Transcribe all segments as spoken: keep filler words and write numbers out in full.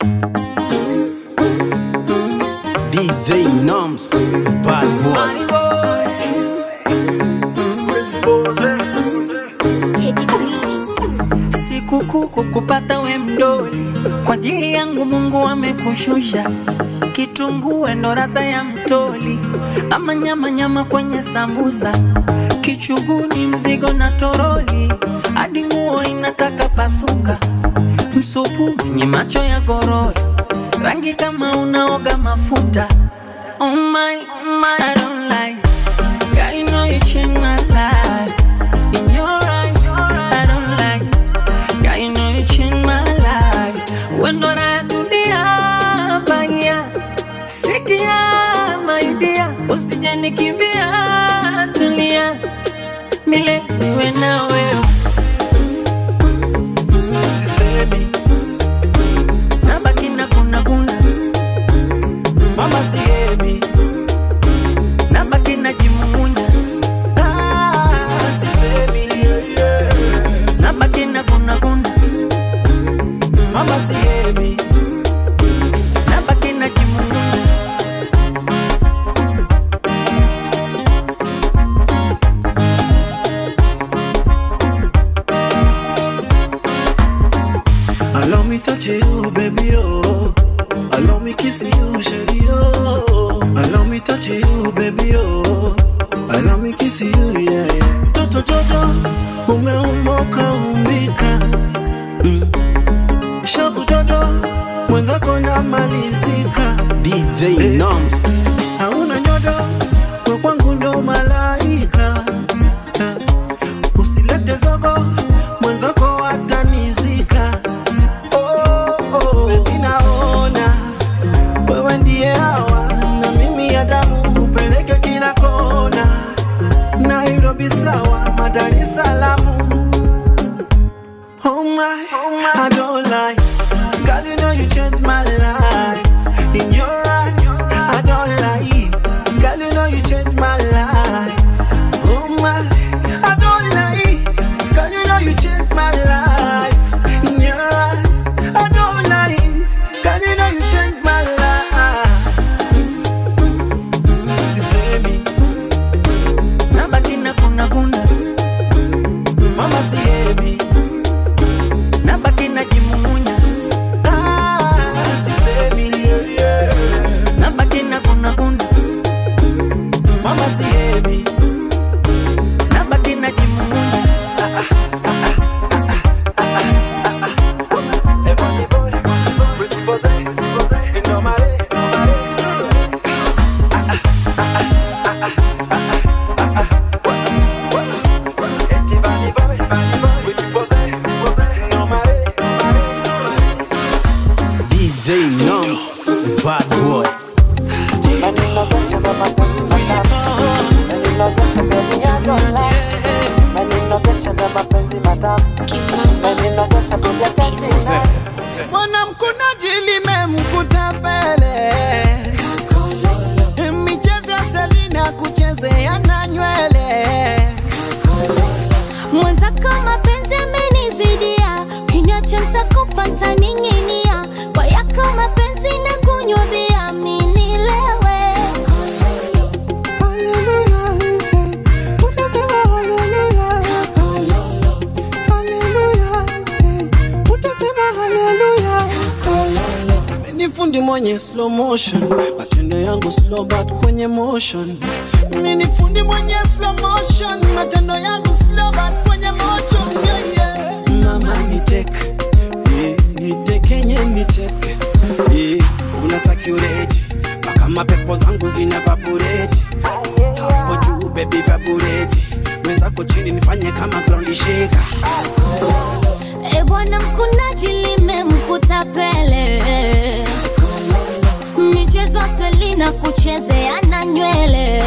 D J Noms, bad boy. Siku kuku kupata we mdoli, kwa ajili yangu Mungu amekushusha. Kitunguu ndo ladha ya mtoli, ama nyama nyama kwenye sambusa. Kichuguni mzigo na toroli, hadi nguo inataka pasuka. Msupu mwenye macho ya gorori, rangi kama unaoga mafuta. Oh my, oh my, I don't like. God, you know you changed my life. In your eyes, I don't like. God, you know you changed my life. When do I do the abaya? Sikia, my dear. Usije nikimbia, tulia. Mile niwe na wewe. Sisemi nabaki na kuna kuna. Mama sihemi nabaki na jimunya. Ah, sisemi yeah, yeah. Nabaki na kuna kuna. Mama sihemi nabaki na jimunya. Allow me touch you, baby, oh. Allow me kiss you, shady, oh. Allow me touch you, baby, oh. Allow me kiss you, yeah, yeah. Toto Jojo, umeumoka umbika. Mm. Shavu Jojo, mwenzako na malizika. D J hey. Noms, hauna nyodo, kwa kwangu ndo malaika. uh. Usilete zogo, mwenzako atanizika. Baby naona wewe ndiye hawa, na mimi ya damu upeleke kila kona. Nairobi sawa, Dar es Salaam. Oh my, I don't lie. Girl, you know you changed my life. In your eyes, I don't lie. Girl, you know you changed my life. Oh my, I don't lie. Girl, you know you changed my life. In your eyes, I don't lie. Girl, you know you changed my life. Sisemi Nabaki na kuna kuna. mama sihemi Nabaki na jimunya. ah, sisemi yeah, yeah. Nabaki na kuna kuna. Mama sihemi Nabaki na jimunya. Ebony boy, pretty boy, you know my day. Ebony boy, pretty boy, you know my day. D J Noms, bad boy. Mwana mkunaji limemkuta pele, michezo Selina kuchezea na nywele. Mwenzako mapenzi amenizidia, kinyacha nitakufa nitaninginia. Kwa yako mapenzi na kunywa bia minilewe. Hallelujah, utasema hallelujah. Hallelujah, utasema hallelujah. Nifundi mwenye slow motion, matendo yangu slow but kwenye motion. Mimi fundi mwenye slow motion, matendo yangu slow but kwenye motion. Yeah, yeah. Mama niteke, eh, niteke nye niteke. Eh, una security, mpaka mapepo zangu zina evaporate. Hapo juu baby evaporate, mwenzako chini nifanye kama ground shaker. E bwana mkunaji limemkuta pele, michezo Selina kuchezea na nywele.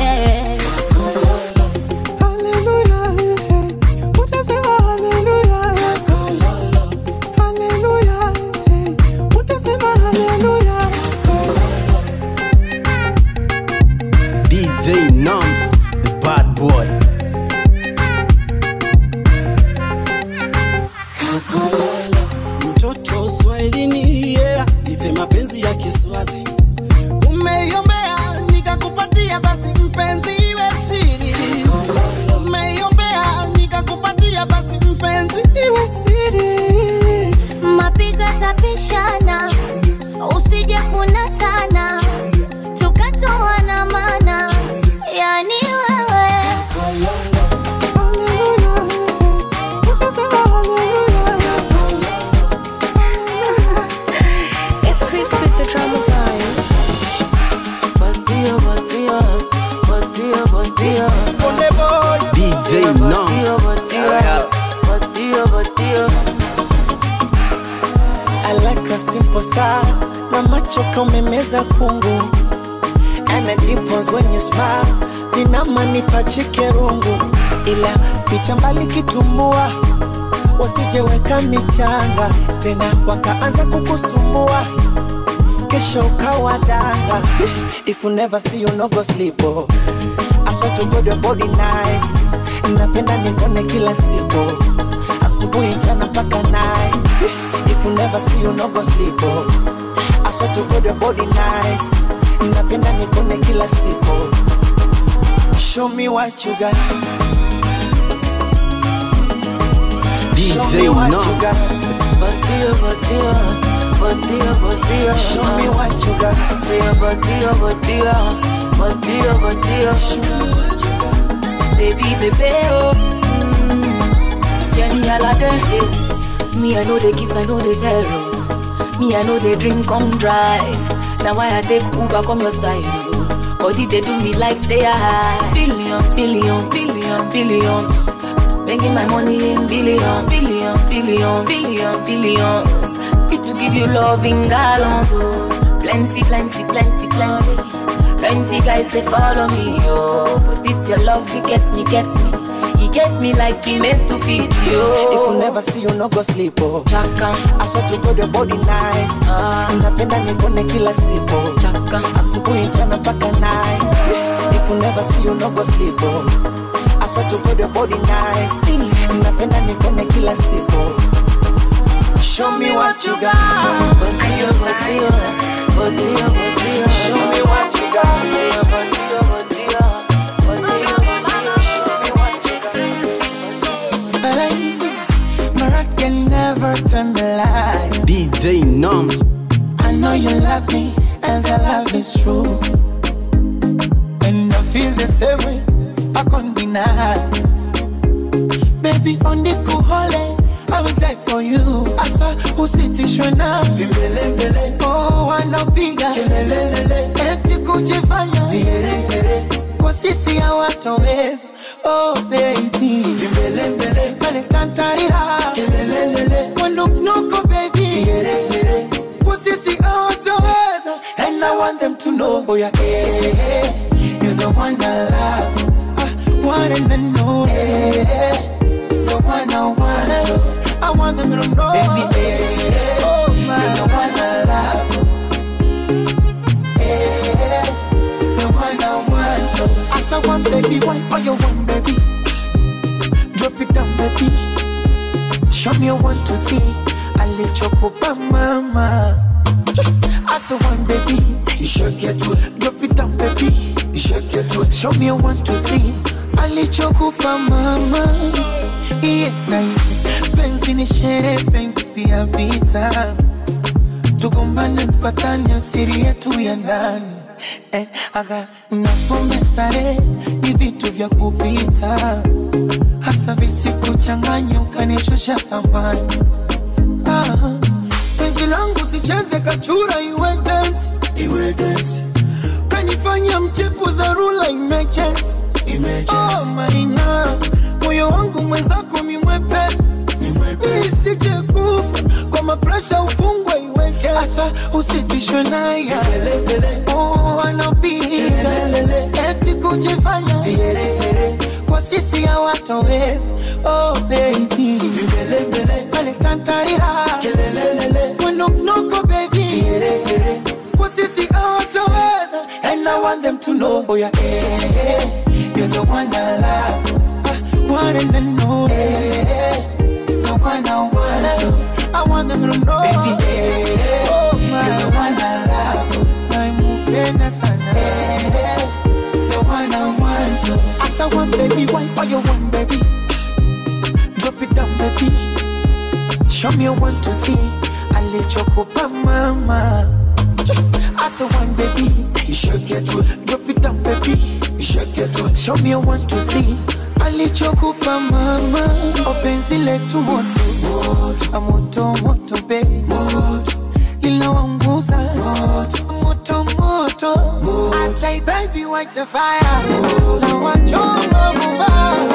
Hallelujah, utasema hallelujah. Hallelujah, utasema hallelujah. D J Noms, the bad boy. Mtoto Swahilini, yeah, nipe mapenzi ya Kiswazi. Umeiombea nikakupatia, basi mpenzi iwe siri. Umeiombea nikakupatia, basi mpenzi iwe siri. Mapigo tapishana, usije kunatana, tukatoana mana, yani wewe. Hallelujah, utasema hallelujah. It's Chris with the drama boy. Batia, batia, batia, batia. D J Noms. Batia, batia, batia. I like a simple star. Na macho kaumemeza kungu. And the dimples when you smile. Vinamani pachike rungu. Ila ficha mbali kitumbua. Wasije weka michanga. Tena wakaanza kukusumbua. Kesho ukawadanga. If you never see you no go sleep, oh. I swear to God your body nice. Napenda nikone kila siku. Asubuhi jana mpaka night. If you never see you no go sleep, oh. I swear to God your body nice. Napenda nikone kila siku. Show me what you got. D Show J me what you Noms. got. Batia, batia, batia, batia. Show me what you got. Say a batia, batia, batia, batia. Baby, baby, oh. Mm. Yeah, me all of this. Me, I know the kiss, I know the terror. Me, I know the drink, come drive. Now why I take Uber, come your side, oh. Body, they do me like say I billions, billions, billions, billions. Making my money in billions, billions, billions, billions, billions. Fit to give you love in gallons, oh. Plenty, plenty, plenty, plenty. Plenty guys, they follow me, oh. But this your love, it gets me, gets me. He gets me like he meant to fit you. If you never see you no go sleep, oh. Chaka, I swear to God your body nice. ah, Napenda nikone kila siku. chaka. Asubuhi jana mpaka night. If you never see you no go sleep, oh. I swear to God your body nice. Napenda nikone kila siku. Show me what you got. Batia, batia, batia, batia. Show me what you got. Batia, batia, batia, batia, batia. Show me what you got. Hey, my heart can never turn the lights. D J Noms. I know you love me, and the love is true. And I feel the same way, I can't deny. Baby, on the cool hole, I will die for you. I saw usitishwe na vimbelembele. Oh, wanapiga kelelelele, eti kujifanya vigeregere. Kwa sisi hawatoweza. Oh baby, vimbelembele, manitantarira kelelelele. Wanuknuko baby, vigeregere. Kwa sisi hawatoweza. And I want them to know, oh yeah, hey, hey, you're the one I love. I want them to know, hey, hey, the one I want. I want them to know, baby, hey, hey, oh my, you're the one I love. Hey, hey, the one I want. I saw one baby, why are you one baby? Drop it down, baby. Show me you want to see. I let you go by mama. I saw one baby, you should get to it. Drop it down, baby, you should get to it. Show me you want to see. I let you go by mama. Yeah, penzi ni shere, penzi pia vita. Tugombane tupatane siri yetu ya ndani. Eh, aga napombe stare ni vitu vya kupita. Hasa visikuchanganya ukanishusha thamani. Ah, penzi langu sicheze kachura iwe dance, iwe dance. Kanifanya mchepu dharura emergency, emergency. Oh maina, moyo wangu mwenzako mi mwepesi, mi mwepesi. Nisije kufa kwa mapresha ufungwe iweke. Asa usitishwe naye, oh anapiga eti kujifanya vigeregere. Kwa sisi hawatoweza. Oh baby, vimbelembele, manitantarira kelelelele. Wanuknuko baby, vigeregere. Kwa sisi hawatoweza. And I want them to know, oh yeah, hey, hey, you're the one I love. I want them to know, hey, hey, the one I want. I want them to know, baby, hey, hey, oh my, the one I love. Naimupenda sana. Hey, the one I want to. As I want baby, why for you want baby? Drop it down baby. Show me one to see. I let you go pa mama. As I want baby, you should get to. Drop it down baby, you should get to. Show me one to see. I let you go pa mama. Openzi letu moto, moto moto baby. Lila wanguza moto moto. I say baby white fire. La wachoma muba.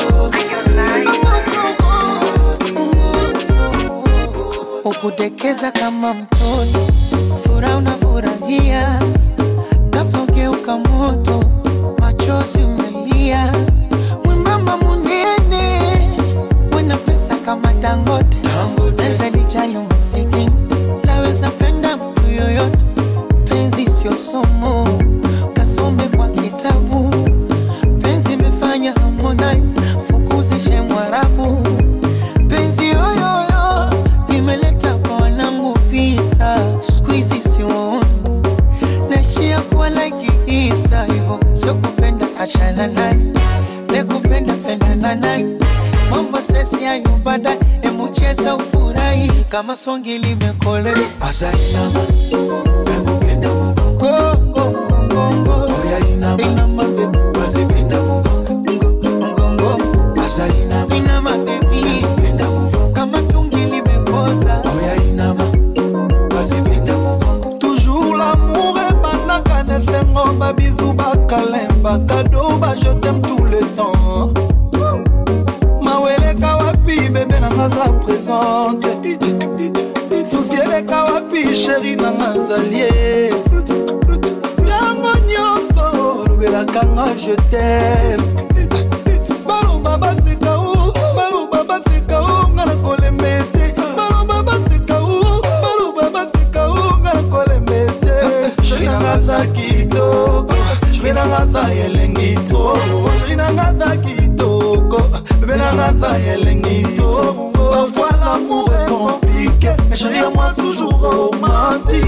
Ukudekeza kama mtoto, furaha unafurahia, kafogeuka moto, machozi umelia. Mwembamba munene, wena pesa kama Dangote, naweza lijalo masikini, laweza penda mtu yoyote. Penzi sio somo, kasome kwa kitabu. Penzi imefanya Harmonize, fukuzishe Mwarabu. Penzi yoyoyo, nimeleta kwa wanangu vita. Squeezy sio naishia kuwa like Easter hivo. Sio kupenda achana naye, nekupenda penda na naye. Mambo sesi ya yubada, emu cheza ufurahi. Kama swangili mekole Azainama, emupenda mgongo Mgongo, oya inama Inama baby, wazipenda mgongo Mgongo, Azainama Inama baby, penda mgongo. Kama tungili mekoza, oya inama wazipenda mgongo. Toujours l'amour est banaka ne fengo ba bisou ba kalemba cadeau ba je t'aime tout le temps. Mawele kawapi bébé na maza présente. Souciele kawapi chérie na mazalier. Yango nyonso lobela kanga je t'aime. Balo baba seka u, balo baba seka u ngana kolemete. Balo baba seka u, balo baba seka u ngana kolemete. Chérie na maza kitoko, chérie na maza yelengi to. Chérie na maza kitoko, bébé na maza yelengi to. Parfois l'amour est compliqué, mais chérie à moi toujours romantique.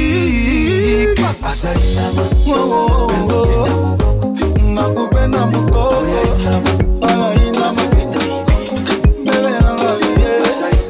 Azainama, oh oh oh, nakupenda mukoko. Azainama, bebe nangalie.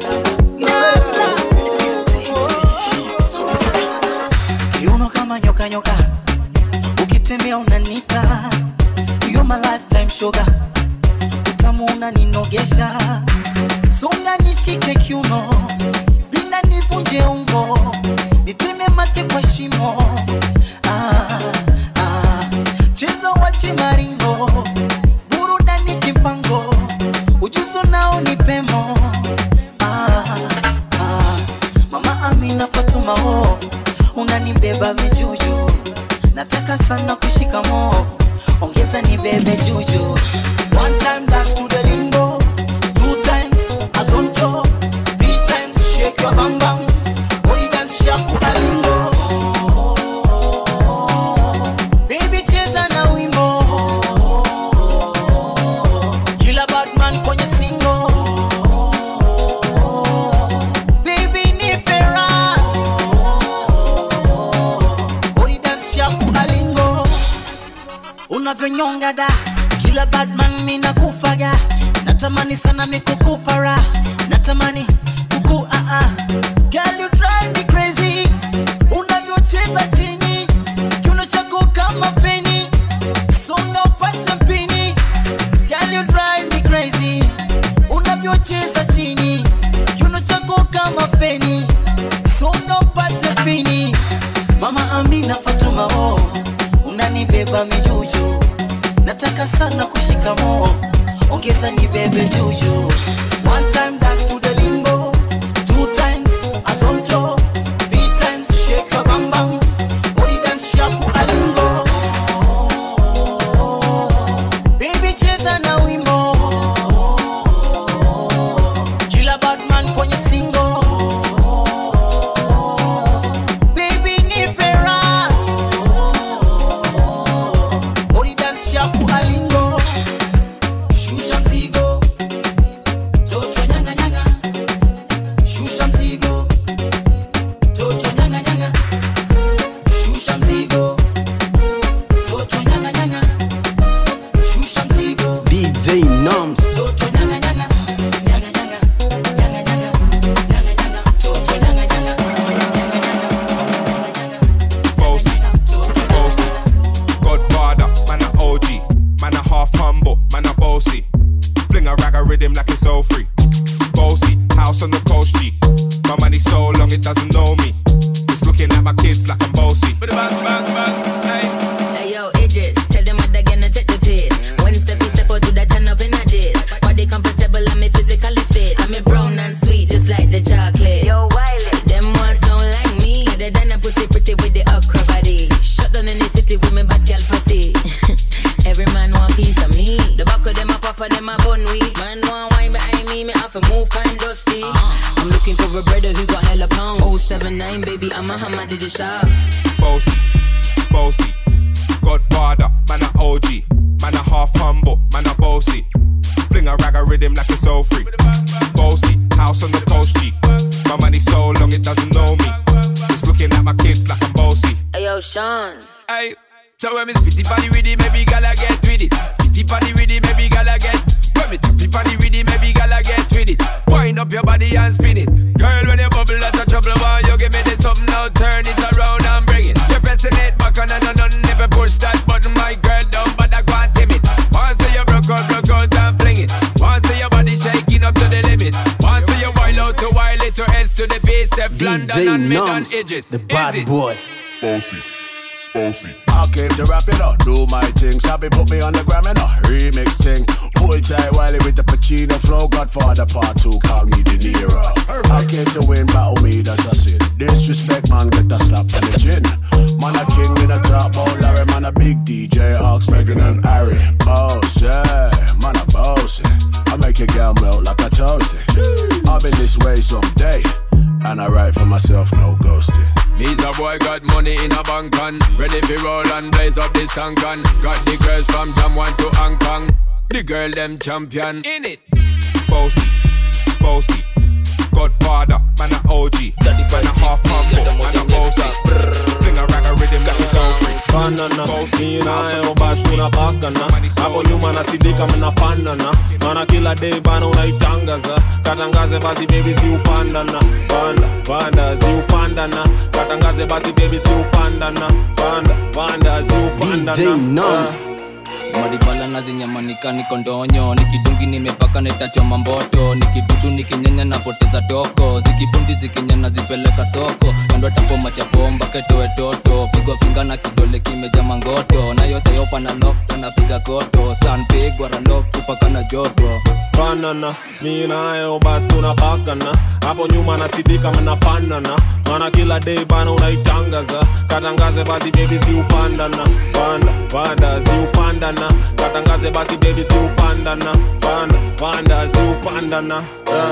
Kiuno kama nyoka nyoka, ukitembea unanita. You're my lifetime sugar, utamu unaninogesha. Songa nishike kiuno, binda nivunje ungo, niteme mate kwa shimo. Ah, ah, cheza wachi maringo, burudani kipango, ujuzo nao ni pemo. Ah, ah, Mama Amina Fatuma ho, unanibeba mijuju, nataka sana kushika mo, ongeza nibebe juju. One time dance to the limbo, two times azonto, three times shake your bam bam, body dance shaku alingo. Baby cheza na wimbo, kila badman kwenye singo. Baby nipe raha, body dance shaku alingo. Unavyonyonga da, kila badman mina kufaga. Natamani sana mikukupara, natamani kuku ah ah. Girl you drive me crazy, unavyocheza chini, kiuno chako kama feni, songa upate pini. Girl you drive me crazy, unavyocheza chini, kiuno chako kama feni, songa upate pini. Mama Amina Fatuma ho, unanibeba mijuju, nataka sana kushika mo, ongeza nibebe juju. One time dance to the limbo, two times azonto, three times shake your bam bam, body dance shaku alingo. Baby cheza na wimbo, kila badman kwenye singo. Baby nipe raha, body dance shaku alingo. Shusha mzigo, toto nyanga nyanga. it doesn't know me. It's looking at my kids like I'm bossy. Bang, bang, bang, hey. Hey yo, Idris, tell them what they're gonna take the piss. When step you step out to that turn up in a diss. Body comfortable, I'm a physically fit. I'm a brown and sweet, just like the chocolate. Yo, Wiley, them ones don't like me. They done a pussy pretty with the okra body. Shut down in the city with me bad girl pussy. Every man want piece of me. The back of them a pop and them a bun weed. Man want wine behind me, me have to move kind dusty. Uh-huh. I'm looking for a brother who got hella pound. oh seven nine baby, I'm a hammer, did you shop? Bossy, bossy, Godfather, man a O G. Man a half humble, man a bossy. Fling a rag a rhythm like it's all free. Bossy, house on the coast G. My money so long it doesn't know me. It's looking at my kids like I'm bossy. Hey yo, Sean. Hey, so when me spitty body with it, maybe gala get with it. Spitty body with it, maybe gala get. When me tappy body with it, maybe gala get with it. Wind up your body and spin it. Girl, when you bubble out of trouble, why you give me this something now? Turn it around and bring it. You're pressing it back on and on and never push that button, my girl down, but I can't tame it. Once you broke out, broke out and fling it. Once your body shaking up to the limit. Once you wild out to wild it to S to the base, step London and mid on edges. The bad boy. Bossy, bossy. I came to rap it up, do my thing. Sabi put me on the gram and a remix thing. Hold tight Wiley with the Pacino flow. Godfather part two, call me De Niro. I came to win, battle me, that's a sin. Disrespect, man, get a slap on the chin. Man a king in a top, oh Larry, man a big D J, Hawks, Megan and Harry. Boss, yeah, man a boss. I make your girl melt like a toasty. I'll be this way someday, and I write for myself, no ghosting. Me's a boy got money in a bank on. Ready for roll and blaze up this tank on. Got the girls from Jamwan to Hong Kong. The girl them champion in it. Bossy, bossy, Godfather, man a O G. Man a half humble, man a bossy. Fling a rag a rhythm like it's all free. Banana, sina eo bash tunapakana. Hapo nyuma nasidika mnafanana. Mana kila day bana unaitangaza. Katangaze basi baby si upandana. Panda, panda si upandana. Katangaze basi baby si upandana. Panda, panda si upandana. D J Noms. Maribala na zinyamanika niko ndonyo. Nikidungi nimepaka netachoma mboto. Nikidudu nikinyenya napoteza toko. Zikipundi zikinyana zipeleka soko. Kando tapo machapomba ketoe toto. Pigwa finga na kidole kimeja mangoto. Na yote yopa na lock na piga koto. Sun pig wara lock kupaka na joto. Banana, mi na eo bas tunapakana. Hapo nyuma nasidika mnafanana. Mana kila day bana unaitangaza. Katangaze basi baby si upandana. Panda, panda si upandana. Katangaze basi baby si upandana. Panda, panda si upandana. Yeah.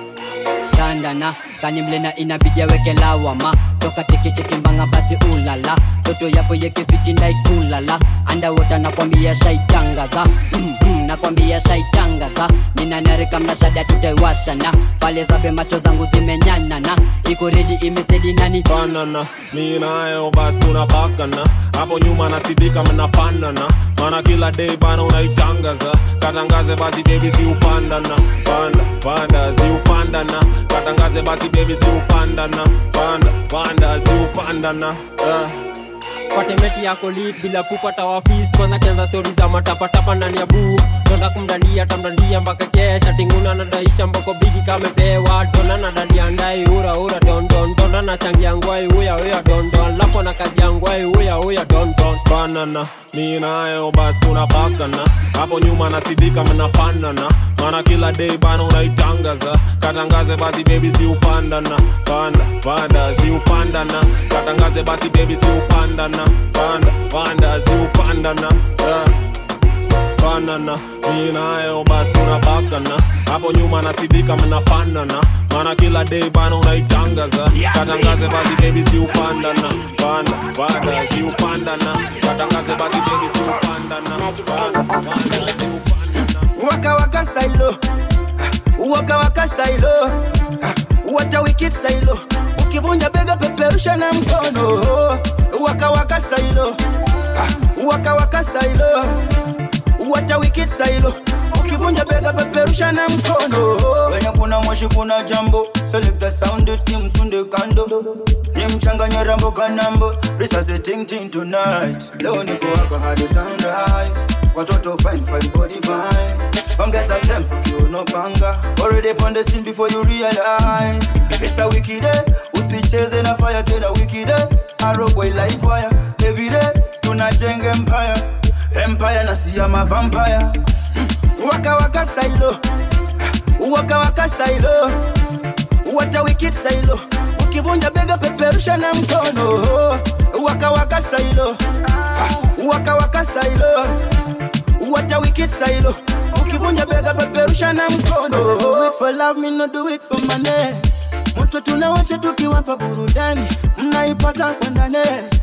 Shandana, kanimlena inabidi weke lawama. Toka teke cheki mbanga basi ulala. Toto yako yeke fiti ndaikulala. Underwater nakwambia shaitangaza. mm, mm, Nakwambia shaitangaza. Nina narika mnashada tutaiwashana. Pale zabe macho zangu zimenyanana. Iko ready imestedi nani. Banana, mi na eo bas tunapakana. Hapo nyuma nasidika mnafanana. Mana kila day bana unaitangaza. Katangaze basi baby si upandana. Panda, panda si upandana. Katangaze basi baby si upandana. Panda, panda si upandana. Yeah. Patemeti yako lit bila kupata wafis. Kwanza kianza story za matapatapa ndani ya buu. Donda kumdandia tamdandia mpaka kesha. Tinguna nadaisha mboko bigi kamepewa. Dona nadadia ndai ura ura don don. Donda na changi yangwai uya uya don don. Lapo na kazi yangwai uya uya don don. Banana, mi na eo bas tunapakana. Hapo nyuma nasidika mnafanana. Mana kila day bana unaitangaza. Katangaze basi baby si upandana. Panda, panda si upandana. Katangaze basi baby si upandana. Panda, panda si upandana. Yeah. Banana, mi na eo bas tunapakana. Hapo nyuma nasidika mnafanana. Mana kila day bana unaitangaza. Katangaze basi baby si upandana. Panda, panda si upandana. Katangaze basi baby si upandana. Panda, si upandana. Waka waka style, waka waka style, what a wicked style. Ukivunja bega peperusha na mkono. Waka waka style, waka waka style, what a wicked style. Ukivunja bega peperusha na mkono. Wenye kuna moshi kuna jambo. Select the sound it team sunde kando. Nimchanganya rambo kanambo. Risasi ting ting tonight. Leo niko waka hadi sunrise. Watoto fine fine body fine. Ongeza tempo kiuno panga. Already on the scene before you realize. It's a wicked day. Tusicheze na fire tena wicked Arrow boy like fire every day tunajenga empire Empire na siya ma vampire Waka waka style Waka waka style What a wicked style Ukivunja bega peperusha na mkono Waka waka style Waka waka style What a wicked style Ukivunja bega peperusha na mkono Do it for love me no do it for money Mtu tunawache tukiwapa burudani Mnaipata kwa ndani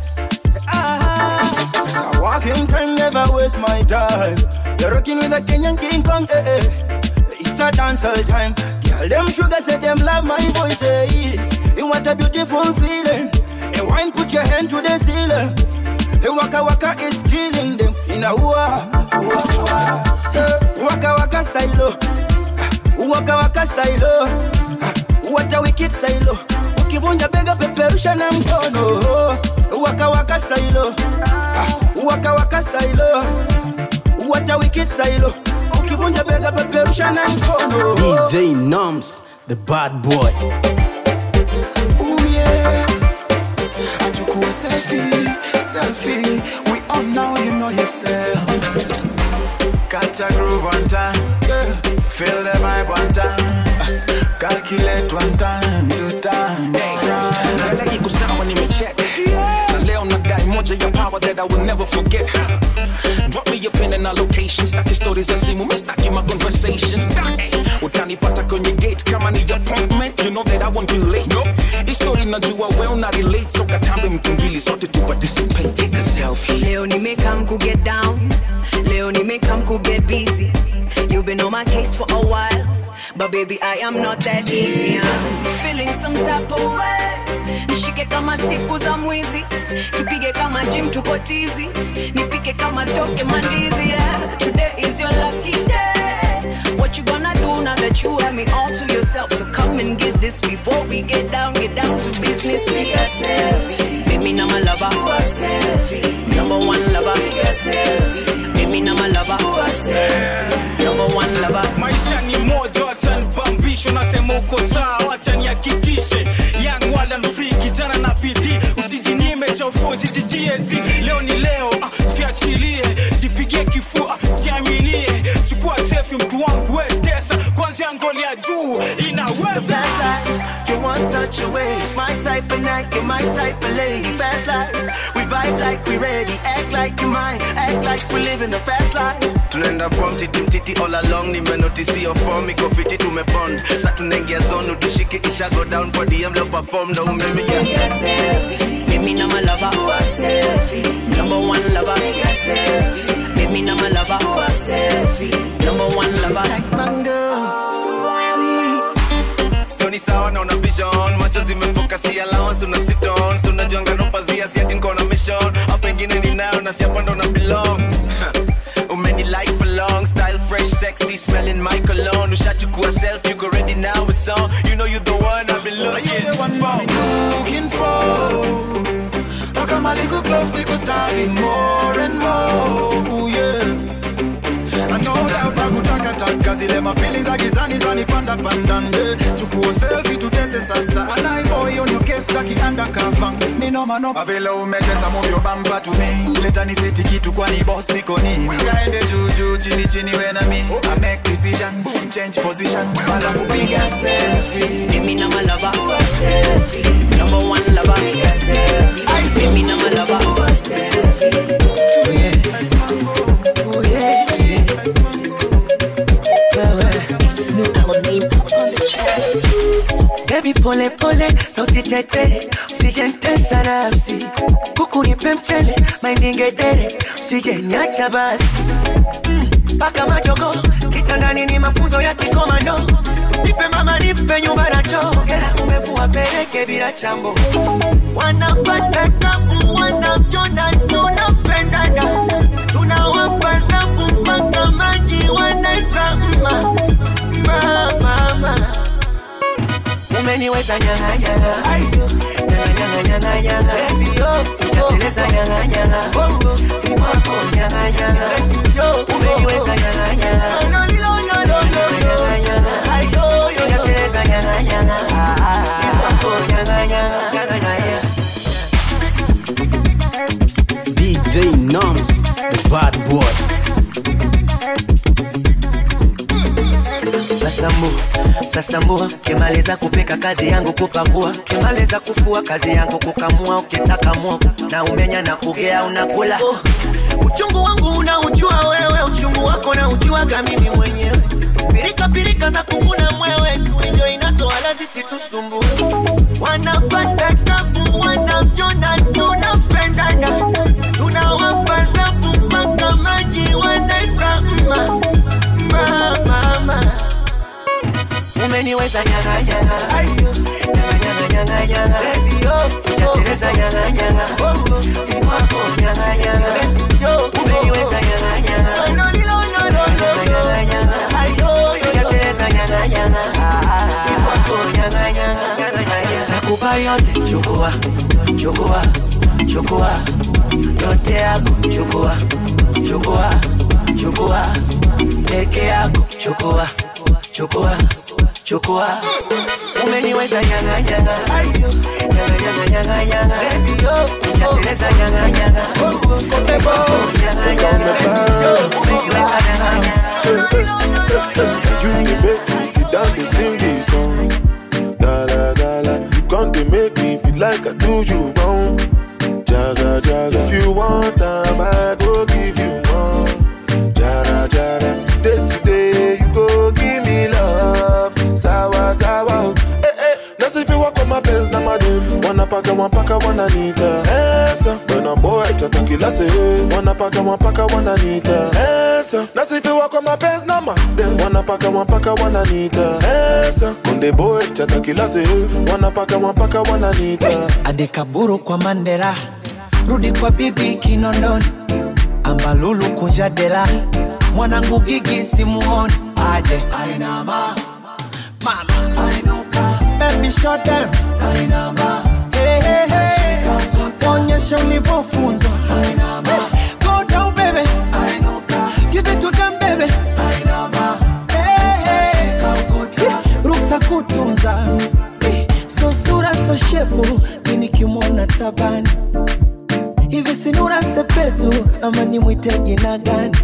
Ah, so walking time never waste my time You're rocking with a Kenyan King Kong eh, eh. It's a dancehall time Girl them sugar say them love my voice eh. You want a beautiful feeling And wine put your hand to the ceiling Hey, waka waka is killing them In a wah, wah, wah. Hey, waka waka style Waka waka style What a wicked style Ukivunja bega peperusha na mkono Waka waka style Waka waka style What a wicked style Ukivunja bega peperusha na mkono D J Noms, the bad boy. Ooh yeah Achukua selfie, selfie We on now, you know yourself. Catch a groove one time, yeah. Feel the vibe one time, uh, calculate one time, two time. Hey, iko sawa nimecheck. Na leo nadai moja ya power that I will never forget. Drop me your pin and our location. Staki stories ya simu, mistaki my conversations. Utanipata kwenye gate kama ni appointment. You know that I won't be late. Nope. Hii story najua well na relate. So katambe mkimbili sote tu participate. Take a selfie. Leo nimekam ku get down. Leo nimekam ku get busy. You've been on my case for a while, but baby I am not that easy. I'm feeling some type of way. Nishike kama siku za mwizi, tupige kama gym tuko tizi, nipike kama toke mandizi. Yeah. Today is your lucky day. What you gonna do now that you have me all to yourself? So come and get this before we get down, get down to business. Take a selfie. Baby, now my lover. Do a selfie. Number one lover. Take a selfie. Baby, now my lover. Do a selfie. Number one lover. Maisha ni moja, wacha nibambisho. Nasema uko sawa, wacha nihakikishe. Young wala mfree, kijana na bidii. Usijinyime cha ufuzi, jijiezi. Leo ni leo, ah, fiachilie. Jipigie kifua, jiaminie. Chukua selfie mtu wangu we tesa. Kwanza ngoli ya juu, inaweza. Fast life, you want touch your waist. My type of night, you're my type of lady. Fast life, we vibe like we ready. Act like you mine, act like we living a fast life. Tunaenda prom titi mtiti all along. Nimenotisi your form, iko fiti tumebond. Sa tunaingia zone, utushike isha go down. For D M leo perform, na umeme ya Baby, now my lover. Do a selfie. Number one lover. Take a selfie. Baby, now my lover. Do a selfie. Number one lover. Like mango, sweet. So ni sawa na una vision. Macho zimefocus allowance una sit on. So unajuanga no pazia si ati niko na mission. Hapa ingine ni nayo na si hapa ndo na belong. Umeni like for long, style fresh, sexy, smelling my cologne. Ushachukua selfie, you go ready now, it's on. You know you the one I've been looking for. You the one I've been looking for. I come a little close, because starting more and more. Ooh, yeah. I know that I could talk a talk, cause ile my feelings are gizani zani panda pandande. Chukua selfie tutese sasa. And I boy on your case saki undercover. Ni no man up. Avela umetesa move your bumper to me. Leta ni seti kitu kwa ni boss iko ni. Kaende juju chini chini we na me. I make decision, change position. Alafu piga selfie. Baby, now my lover. Do a selfie. Number one lover. Take a selfie. Baby, now my lover. Do a selfie. Oh yeah. Baby pole pole, sauti tetere, usijentesa nafsi. Kuku nipe mchele, maindi ngedere, usijeniacha basi. Paka majogo, kitandani ni mafunzo ya kikomando. Nipe mama nipe nyumba na choo, kera umevua peleke bila chambo. Wanapata tabu, wanajona, tunapendana. Tunawapa zafu mpaka maji wanaita mma. Mama, mama. Umeniweza nyanga nyanga, ayo. Nyanga nyanga nyanga nyanga, baby yo. Sinateleza nyanga nyanga, oh oh. Iwako nyanga nyanga, yo. Umeniweza nyanga nyanga, no no no no no. Nyanga nyanga, ayo yo. Sinateleza nyanga nyanga, iwako nyanga nyanga. Noms, the bad boy. Sasambu, sasambu, kimaliza kupika kazi yangu kupakua, kimaliza kufua kazi yangu kukamua, ukitaka mua na umenya na kugea unakula. Oh, uchungu wangu unaujua wewe, uchungu wako na ujuaga mimi mwenyewe. Pirika pirika za kukuna mwewe, tuinjo inato wala zisitusumbue. Wanapata tabu, wanajona tunapendana, tunawapa zafu mpaka maji wanaita mma, mma, mama. Umeniweza nyanga nyanga, ayo, nyanga nyanga nyanga, baby yo, sijateleza nyanga nyanga, ni wako nyanga nyanga, umeniweza nyanga nyanga, no no no no no, nyanga nyanga, ayo, sijateleza nyanga nyanga, ni wako nyanga nyanga, nakupa yote, chukua, chukua, chukua, yote yako, chukua, chukua, chukua, peke yako, chukua, chukua. Chukua, umeniweza nyanga nyanga, ayo, nyanga nyanga nyanga, baby yo, sijateleza nyanga nyanga, bebo, nyanga nyanga, umeniweza nyanga nyanga. You make me sit down and sing this song, la la la la. You can't make me feel like I do you wrong, jaga jaga. If you want time, I go give you more, jara jara. Today today, you go give me love. Sawa sawa, eh eh. Nasi if you walk on my pants na madem. Wanna paka one paka wanna nita. Esa, when I'm boy tata kila se. Wanna paka one paka wanna nita. Esa, nasi if you walk on my pants na madem. Wanna paka one paka wanna nita. Esa, konde boy tata kila se. Wanna paka one paka wanna nita. Adekaburu kwa Mandela, rudi kwa bibi Kinondoni, Ambalulu kunja dela, mwanangu Gigi simuoni, aje ainama. Mama, I know ka, baby shut down. I know ma, hey hey hey. Onyesha ulivyofunzwa. I know ma, go down baby. I know ka, give it to them baby. I know ma, hey hey. Ruksa kutunza, so sura so shepu, mini kimona tabani. Hivi sinura sepetu, ama ni mwite jina gani?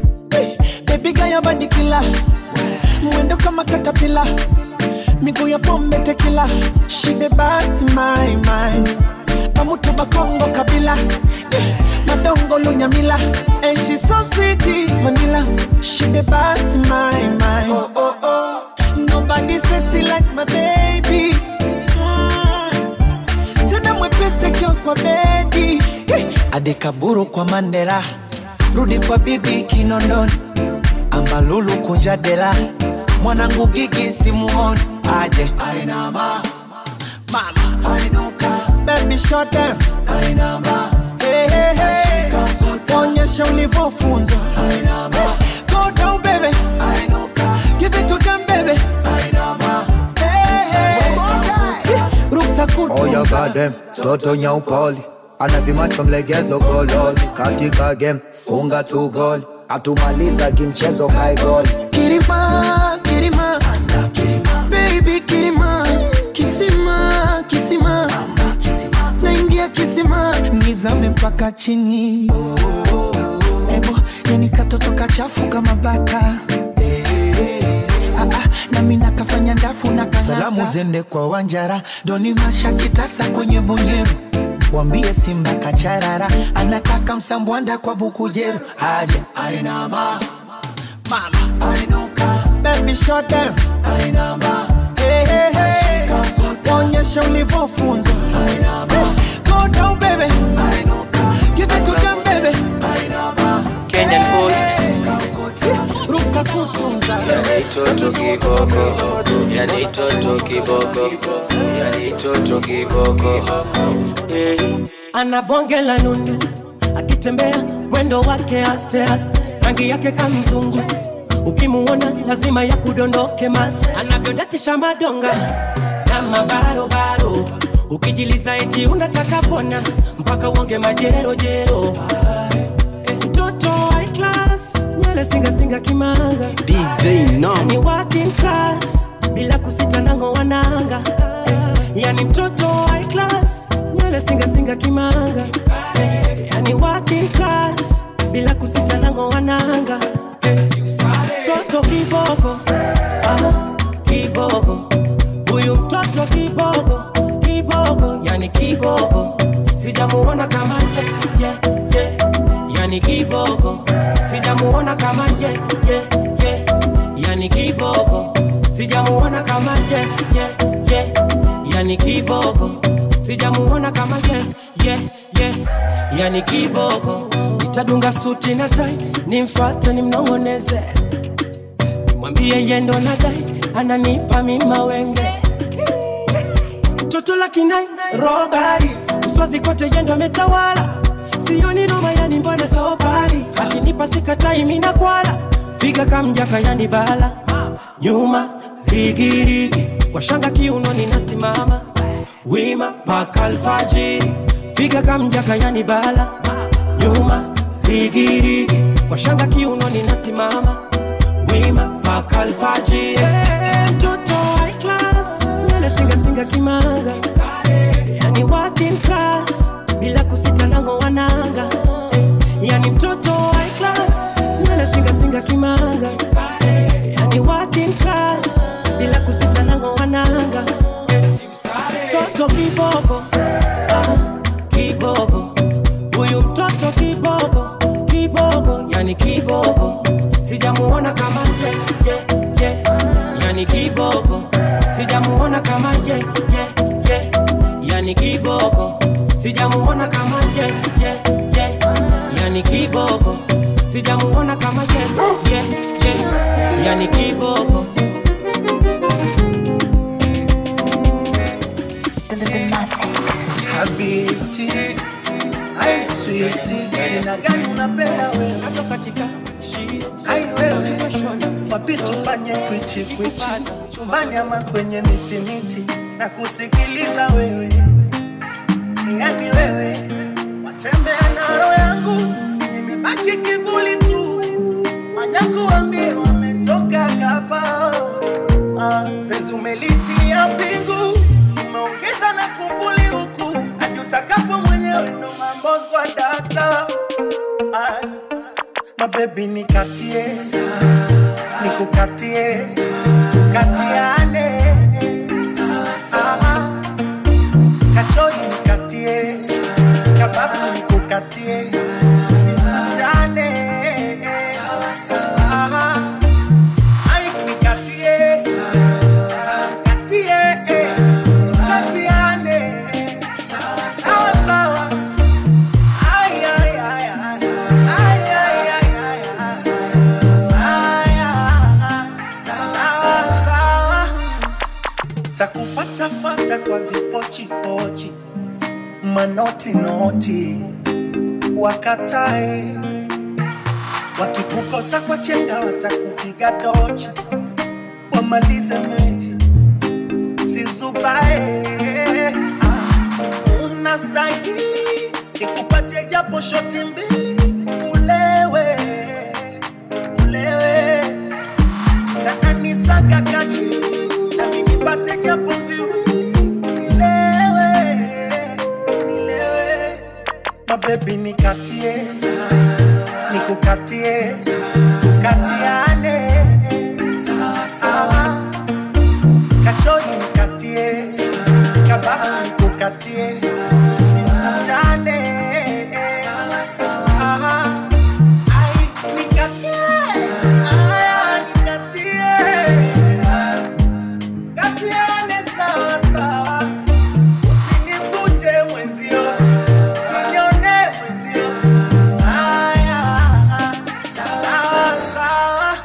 Baby gaya badikila, mwendo kama katapila, miguu ya pombe tequila. She the best in my mind, pamutu bakongo kabila, madongo lunyamila. And she's so sweet, vanilla. She the best in my mind. Oh oh oh, nobody sexy like my baby. Tena mwepese kio kwa bedi. Adekaburu kwa Mandela, rudi kwa bibi Kinondoni, Ambalulu kunja dela, mwanangu Gigi simuoni, aje ainama. Mama, I know ka, baby shut down. Ainama, hey hey hey. Onyesha ulivyofunzwa. Ainama, go down baby. I know ka, give it to them baby. Ainama, hey hey. Ruksa kutunza. Oh you got them, toto nyaupoli, anavimacho mlegezo gololi, katika game funga tu goli, atumaliza kimchezo kai goli. Kirima, kirima, anda kirima, baby kirima, kisima, kisima, anda kisima, naingia kisima, nizame mpaka chini. Oh, oh, oh. Ebo, yani katoto kachafu kama bata. Eh, eh, eh. Ah, ah, na mina kafanya ndafu na kanata. Salamu zende kwa Wanjara, doni masha kitasa kwenye bonyeru. Wambie Simba kacharara, anataka msambwanda kwa Bukujero, aje ainama. Mama, I know ka, baby shut down. Ainama, hey hey hey. Onyesha ulivyofunzwa. Ainama, go down baby. I know ka, give it to them baby. Ainama, Kenyan boy. Ruksa kutunza. Yani toto kiboko, yani toto kiboko, yani toto kiboko. Ana bonge la nundu, akitembea mwendo wake aste aste, rangi yake kama mzungu, ukimuona lazima ya kudondoke mate. Anavyodatisha madonga na mabaro baro, ukijiliza eti unataka pona mpaka uonge majero jero. Mtoto high class, nywele singa singa kimanga, D J Noms, yani working class, bila kusita nango wananga. Yani mtoto high class, nywele singa singa kimanga, yani working class, yani kiboko. Sijamuona kama ye, ye, ye, yani kiboko. Sijamuona kama ye, ye, ye, yani kiboko. Sijamuona kama ye, ye, ye, yani kiboko. Nitadunga suti na tai, nimfuate nimnongoneze. Nimwambie yendo na dai, ananipa mima wenge. Toto la kinai, robari, uswazi kote yendo metawala. Sioni noma yani mbona sopari, akinipa sikatai mina kwala. Figa kamjaka yani bala, nyuma rigirigi, kwa shanga kiuno ninasimama wima paka alfajiri. Figa kamjaka yani bala, nyuma rigirigi, kwa shanga kiuno ninasimama wima paka alfajiri. Hey, mtoto high class, nene singa singa kimanga, yani working class, bila kusita nango wananga. Yani mtoto high class, nene singa singa kimanga, yani working class, bila kusita nango wananga. Toto kiboko, ah, kiboko. Huyu mtoto kiboko, kiboko, yani kiboko. Sijamuona kama ye, ye, ye, yani kiboko. Sijamuona kama ye, ye, ye, yani kiboko. Sijamuona kama ye, ye, ye, yani kiboko. Sijamuona kama ye, ye, ye, yani kiboko. Habibti, ay sweetie, jina gani unapenda wewe? Natoka katika shio, ay wewe, wapi tufanye kwichi kwichi, chumbani ama kwenye miti miti, na kusikiliza wewe. Yani wewe, watembea na roho yangu, nimebaki kivuli tu. Manyaku wambie wametoka kapa, ah, penzi umelitia pingu, umeongeza na kufuli huku, hadi utakapo mwenyewe ndo mambo swadata. Ah, mabebi nikatie, nikukatie, tukatiane. Ah, kachori nikatie, kababu nikukatie, tusimjane. Ah, ai nikatie, katie, tukatiane. Sawa sawa. Ay ay ay ay. Ay ay ay ay. Ay ay. Sawa sawa. Takufata fata kwa vipochi pochi, manoti noti, wakatae. Wakikukosa kwa chenga watakupiga dochi, wamalize mechi, sizubae. Ah, unastahili nikupatie japo shoti mbili, ulewe, ulewe. Takanisaga kachi, na mimi pate japo viwili, nilewe, nilewe. Mabebi nikatie, nikukatie, tukatiane. Sawa sawa. Kachori nikatie, kababu nikukatie, tusimjane. Sawa sawa. Ai nikatie, ai nikatie, katiane sawa sawa. Usinipuje mwenzio, usinione mwenzio. Aya, sawa sawa.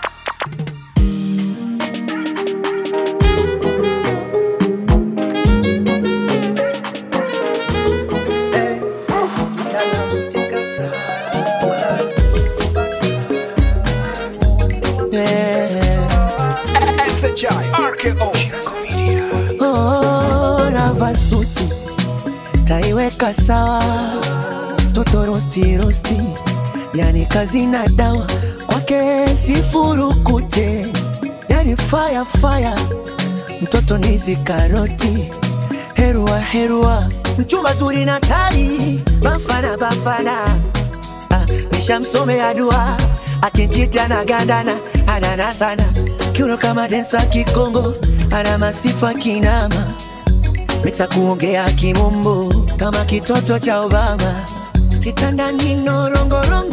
Oh, navaa suti, taiweka sawa, toto rosti rosti, yani kazi na dawa, kwake sifuru kute, yani fire fire, mtoto nizi karoti, herua herua, mchumba zuri na tari, bafana bafana, ah, nishamsome adua, akinjita na gandana, anana sana, kiuno kama densa kikongo, ana masifa kinama, mixa kuongea kimombo, kama kitoto cha Obama, kitanda nino rongo rongo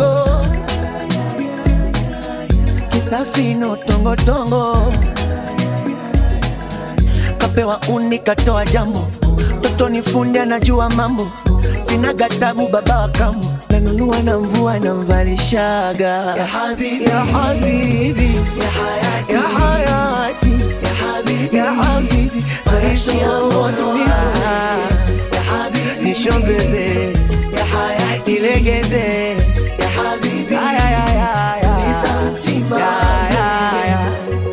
maneno tongo tongo. Kapewa uni katoa jambo, toto ni fundi anajua mambo. Sina gatabu baba wa kambo, nanunua na mvua na mvalishaga. Ya habibi, ya habibi, ya hayati, ya hayati, ya habibi, ya habibi, maisha yangu tulivu. Ya habibi, nishombeze, ya hayati, legeze. Ya habibi, ya ya ya ya ya, nisamtima, ya ya ya.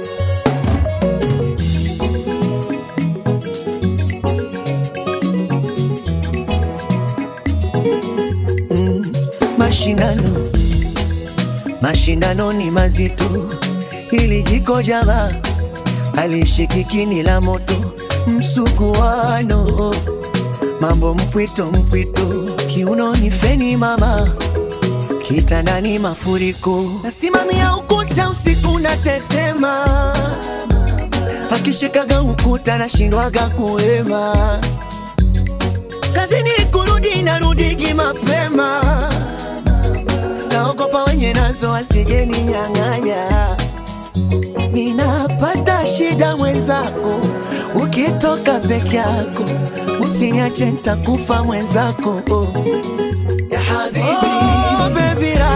Mm, mashindano, mashindano ni mazito. Hili jiko java alishikikini la moto. Msuguano, mambo mpwito mpwito. Kiunoni feni mama, kitandani mafuriko. Nasimamia ukuta usiku na tetema, akishikaga ukuta na shindwaga kuema. Kazini kurudi na rudigi mapema, naogopa wenye nazo wasijeni nyang'anya. Ninapata shida mwenzako, ukitoka peke yako usiniache nitakufa mwenzako. Oh. Ya habibi, oh baby ra,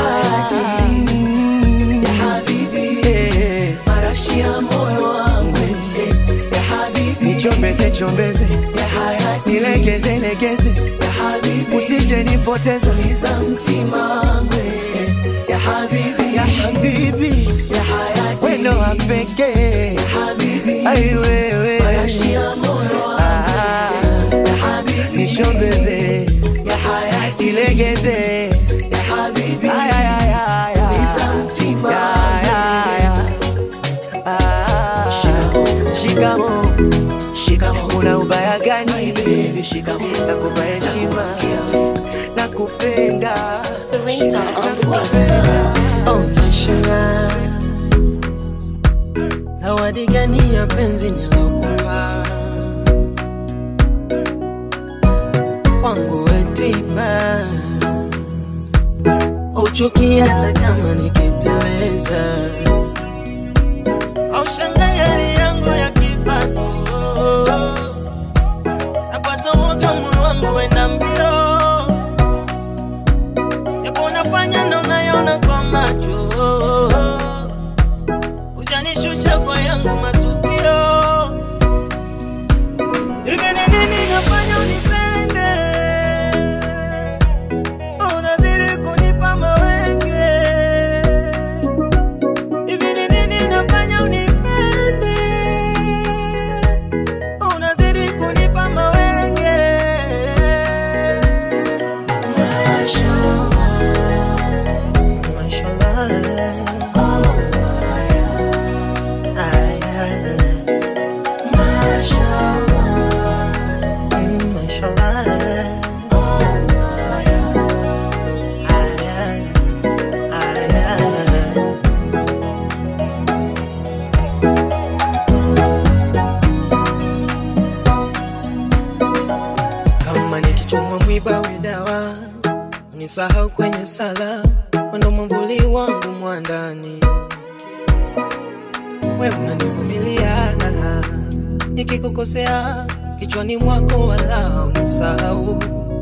ya habibi, eh, marashi ya moyo wangu. Eh, ya habibi, nichombeze chombeze, ya hayati, nilegeze legeze, ya habibi, usije nipoteze liza mtima wangu. Eh, ya habibi, ya habibi, ya hayati, wendo wa pekee. Ya habibi, ai wewe, marashi ya moyo wangu. Ya habibi, nichombeze, ya hayati, legeze. Ya habibi, ay ay ay ay, liza mtima, ya ya ya. Ah, shikamo, shikamo, una ubaya gani baby? Shikamo, nakupa heshima, nakupenda. The ringtone on the stage. Oh nashanga, zawadi gani ya penzi nilokupa? Wangu wetiba, uchukia hata kama nikiteleza. Au shanga yali yangu ya kipato, napata woga moyo wangu wenda mbio. Japo nafanya na unayona kwa macho, ujanishusha kwa yangu matukio. Hivi ni nini nafanya unipende? Unazidi kunipa mawenge. Hivi ni nini nafanya unipende? Unazidi kunipa mawenge. Mashallah, mashallah. Oh, ay, ay, mashallah, mm, mashallah. Oh, ay, ay, ay, ay. Kama nikichomwa mwiba we dawa, unisahau kwenye sala. Wendo mwamvuli wangu mwandani, we unanivumilia. Nikikukosea kichwani mwako wala unisahau.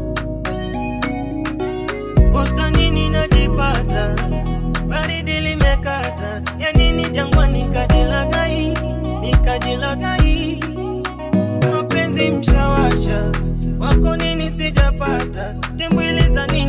Bustanini najipata, baridi limekata. Ya nini jangwani nikajilagai, nikajilagai. Mapenzi mshawasha, wako nini sijapata. Timbwili za nini